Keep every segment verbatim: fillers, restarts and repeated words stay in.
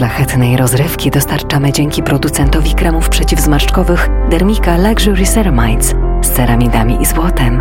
szlachetnej rozrywki dostarczamy dzięki producentowi kremów przeciwzmarszczkowych Dermika Luxury Ceramides z ceramidami i złotem.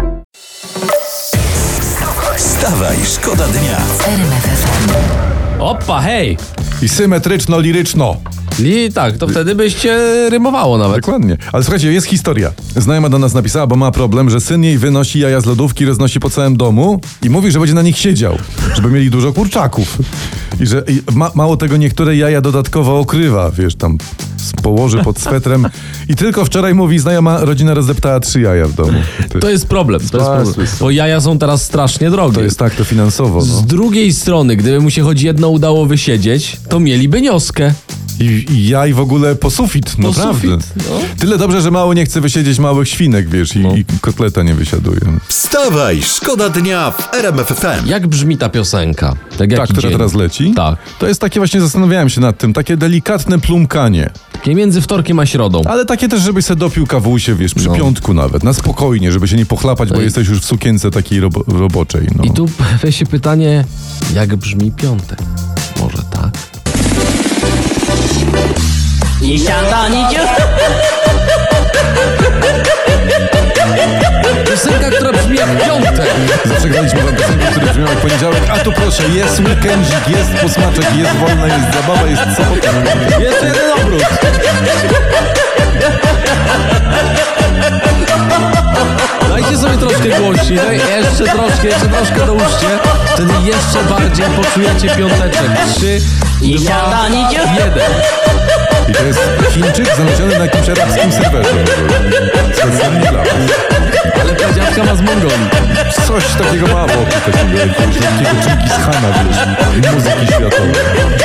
Wstawaj, szkoda dnia w R M F F M. Opa, hej! I symetryczno-liryczno. I tak, to wtedy byście rymowało nawet. Dokładnie. Ale słuchajcie, jest historia. Znajoma do nas napisała, bo ma problem, że syn jej wynosi jaja z lodówki, roznosi po całym domu i mówi, że będzie na nich siedział, żeby mieli dużo kurczaków. I że i ma, mało tego, niektóre jaja dodatkowo okrywa, wiesz, tam położy pod swetrem. I tylko wczoraj, mówi, znajoma rodzina rozdeptała trzy jaja w domu. Ty. To jest problem, to jest problem, bo jaja są teraz strasznie drogie. To jest tak, to finansowo. No. Z drugiej strony, gdyby mu się choć jedno udało wysiedzieć, to mieliby nioskę. I, I jaj w ogóle po sufit, Po naprawdę. sufit, no. Tyle dobrze, że mało nie chce wysiedzieć małych świnek, wiesz, i, No. i kotleta nie wysiaduje. Wstawaj, szkoda dnia w R M F F M. Jak brzmi ta piosenka? Tak, Tak, która teraz leci? Tak. To jest takie, właśnie zastanawiałem się nad tym, takie delikatne plumkanie. Takie między wtorkiem a środą. Ale takie też, żebyś se dopił kawusie, wiesz, przy No. piątku nawet, na spokojnie, żeby się nie pochlapać, bo Ej. jesteś już w sukience takiej robo- roboczej. No. I tu pojawia się pytanie, jak brzmi piątek? Może tak? 一想到你就 Piosenka, która brzmi jak piątek. Zawsze graliśmy wam piosenki, które brzmią jak poniedziałek, a tu proszę, jest weekendzik, jest posmaczek, jest wolna, jest zabawa, jest sobota. Jeszcze jeden obrót. Dajcie sobie troszkę głośniej, daj jeszcze troszkę, jeszcze troszkę dołóżcie. Wtedy jeszcze bardziej poczujecie piąteczek. Trzy, 一想到你就 jeden. I to jest Chińczyk zanosiony na jakimś arabskim serwerze. Specjalnie dla was. Ale pradziadka ma z Mongolii. Coś takiego ma w oku takiego, jakiegoś takiego Dżingis Khana, wiesz, muzyki światowej.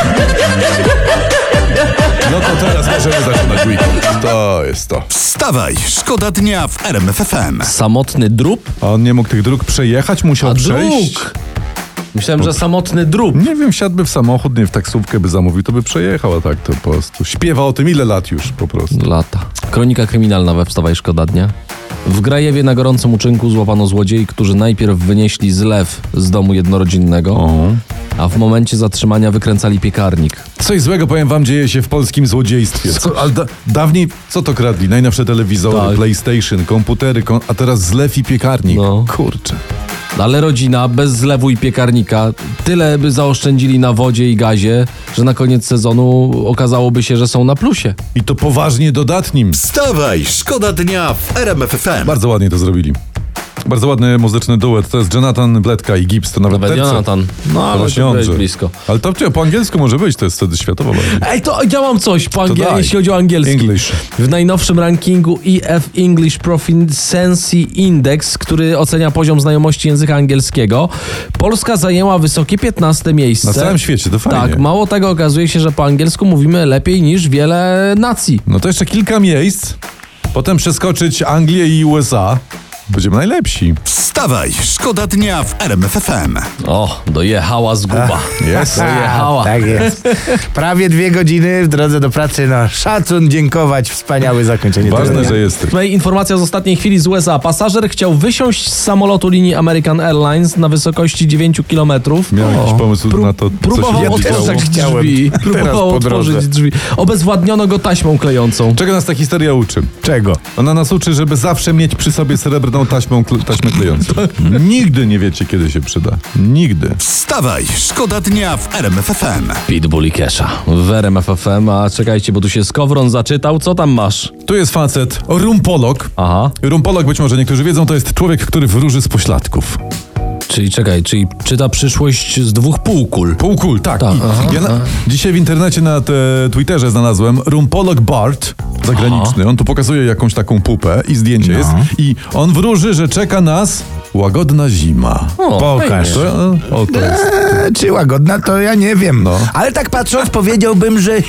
No to teraz możemy zaczynać weekend. To jest to. Wstawaj, szkoda dnia w R M F F M. Samotny drób? A on nie mógł tych dróg przejechać, musiał A przejść. dróg! Myślałem, że samotny drób. Nie wiem, wsiadłby w samochód, nie w taksówkę by zamówił, to by przejechał, a tak to po prostu śpiewa o tym ile lat już po prostu. Lata. Kronika kryminalna we Wstawaj, szkoda dnia. W Grajewie na gorącym uczynku złapano złodziei, którzy najpierw wynieśli zlew z domu jednorodzinnego, O. a w momencie zatrzymania wykręcali piekarnik. Coś złego, powiem wam, dzieje się w polskim złodziejstwie. Co, ale da, dawniej co to kradli? Najnowsze telewizory, Tak. PlayStation, komputery, kom, a teraz zlew i piekarnik. No. Kurczę. Ale rodzina bez zlewu i piekarnika tyle by zaoszczędzili na wodzie i gazie, że na koniec sezonu okazałoby się, że są na plusie. I to poważnie dodatnim. Wstawaj, szkoda dnia w R M F F M. Bardzo ładnie to zrobili. Bardzo ładny muzyczny duet. To jest Jonathan Bledka i Gibbs. To nawet, Nawet terce. Jonathan. No To ale właśnie to on, jest że- blisko. Ale to po angielsku może być, to jest wtedy światowo bardziej. Ej, to ja mam coś po angiel- daj. jeśli chodzi o angielski. English. W najnowszym rankingu E F English Proficiency Index, który ocenia poziom znajomości języka angielskiego, Polska zajęła wysokie piętnaste miejsce. Na całym świecie, to fajnie. Tak, mało tego, okazuje się, że po angielsku mówimy lepiej niż wiele nacji. No to jeszcze kilka miejsc. Potem przeskoczyć Anglię i U S A. Będziemy najlepsi. Wstawaj, szkoda dnia w R M F F M. O, dojechała zguba. Jest. Dojechała. Tak jest. Prawie dwie godziny w drodze do pracy. No, szacun, dziękować. Wspaniałe zakończenie Ważne, tygodnia. że jesteś. Tutaj informacja z ostatniej chwili z U S A. Pasażer chciał wysiąść z samolotu linii American Airlines na wysokości dziewięć kilometrów. Miał jakiś pomysł Pró- na to, co próbował się Ja też otworzyć tak chciałem. drzwi. Teraz Próbował po drodze. otworzyć drzwi. Obezwładniono go taśmą klejącą. Czego nas ta historia uczy? Czego? Ona nas uczy, żeby zawsze mieć przy sobie srebrną taśmą, kle- taśmę klejącą. Nigdy nie wiecie, kiedy się przyda. Nigdy. Wstawaj, szkoda dnia w R M F F M. Pitbull i Kesha w R M F F M. A czekajcie, bo tu się Skowron zaczytał. Co tam masz? Tu jest facet, rumpolog. Aha. Rumpolog, być może niektórzy wiedzą, to jest człowiek, który wróży z pośladków. Czyli czekaj, czyli czyta przyszłość z dwóch półkul. Półkul, tak. Tak, I aha, ja na, aha. dzisiaj w internecie na te, Twitterze znalazłem rumpolog Bart, zagraniczny. On tu pokazuje jakąś taką pupę i zdjęcie jest. I on wróży, że czeka nas łagodna zima. O, Pokaż. fajnie. To, o, to jest. E, czy łagodna, to ja nie wiem. No. Ale tak patrząc, powiedziałbym, że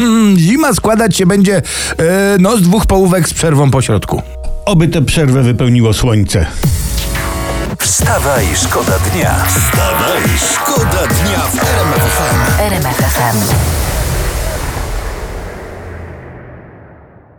zima składać się będzie e, no, z dwóch połówek z przerwą po środku. Oby tę przerwę wypełniło słońce. Wstawaj, szkoda dnia. Wstawaj, szkoda dnia w R M F F M. R M F F M.